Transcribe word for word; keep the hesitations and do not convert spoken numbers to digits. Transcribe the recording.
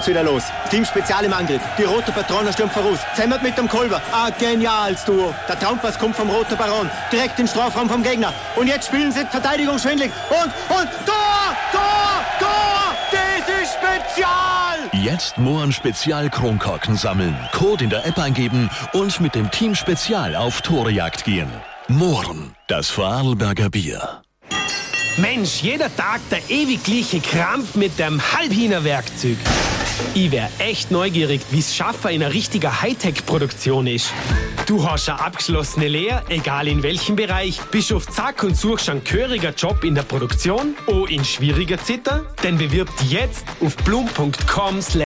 geht's wieder los. Team Spezial im Angriff. Die Rote Patroner stürmt voraus. Zemmert mit dem Kolber. Ah, geniales Duo. Der Traumpass kommt vom Roten Baron. Direkt in den Strafraum vom Gegner. Und jetzt spielen sie die Verteidigung schwindlig. Und, und, Tor! Tor! Tor! Das ist Spezial! Jetzt Mohren Spezial Kronkorken sammeln. Code in der App eingeben und mit dem Team Spezial auf Torejagd gehen. Mohren, das Vorarlberger Bier. Mensch, jeder Tag der ewig gleiche Krampf mit dem Halbhiner-Werkzeug. Ich wär echt neugierig, wie's Schaffen in einer richtiger Hightech-Produktion ist. Du hast eine abgeschlossene Lehre, egal in welchem Bereich, bist auf Zack und suchst einen gehörigen Job in der Produktion oder in schwieriger Zeiten? Dann bewirb dich jetzt auf blum punkt com.